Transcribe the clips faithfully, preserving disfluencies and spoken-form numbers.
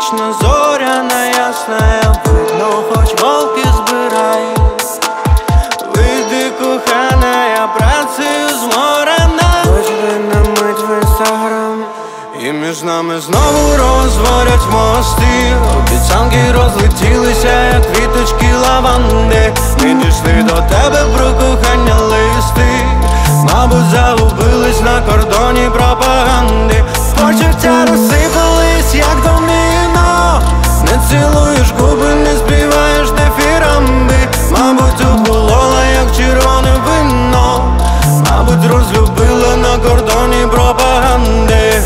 місячна, зоряна, ясна, видно, хоч волки збирай. Вийди, кохана, я працею зморена. Хоче на мить в інстаграм, і між нами знову розводять мости. Обіцянки розлетілися, як квіточки лаванди. Ми дійшли до тебе про кохання листи. Мабуть, загубились на кордоні пропаганди. Почуття розсипались, як доміно. Не цілуєш губи, не співаєш дифірамби. Мабуть, охолола, як червоне вино. Мабуть, розлюбила на кордоні пропаганди.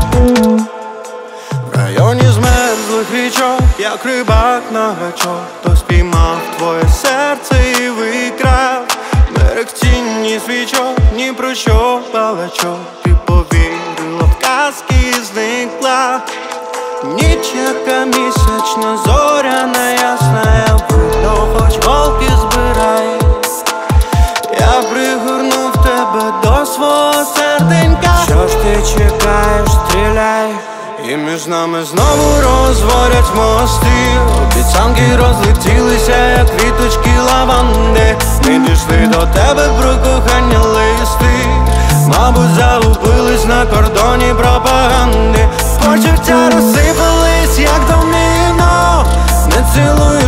В районі змерзлих річок, як рибак на гачок, хто спіймав твоє серце і викрав. Мерехтінні свічок, ні про що балачок. Ти повірила в казки і зникла. Ніч, яка місячна, зоряна, ясна, видно, хоч волки збирай. Я пригорнув тебе до свого серденька. Що ж ти чекаєш, стріляй. І між нами знову розводять мости. Обіцянки розлетілися, як квіточки лаванди. Ми дійшли до тебе про кохання листи. Мабуть, загубились на кордоні пропаганди. Почуття розсипались, як доміно. Не цілуй